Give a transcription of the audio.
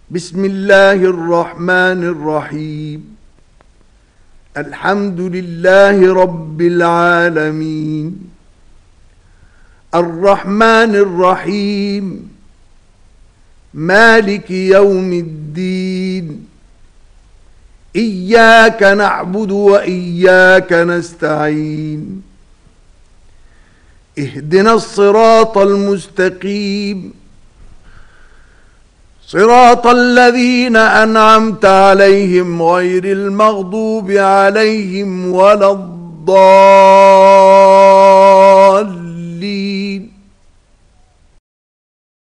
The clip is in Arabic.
بسم الله الرحمن الرحيم. الحمد لله رب العالمين، الرحمن الرحيم، مالك يوم الدين. إياك نعبد وإياك نستعين. اهدنا الصراط المستقيم، صراط الذين أنعمت عليهم غير المغضوب عليهم ولا الضالين.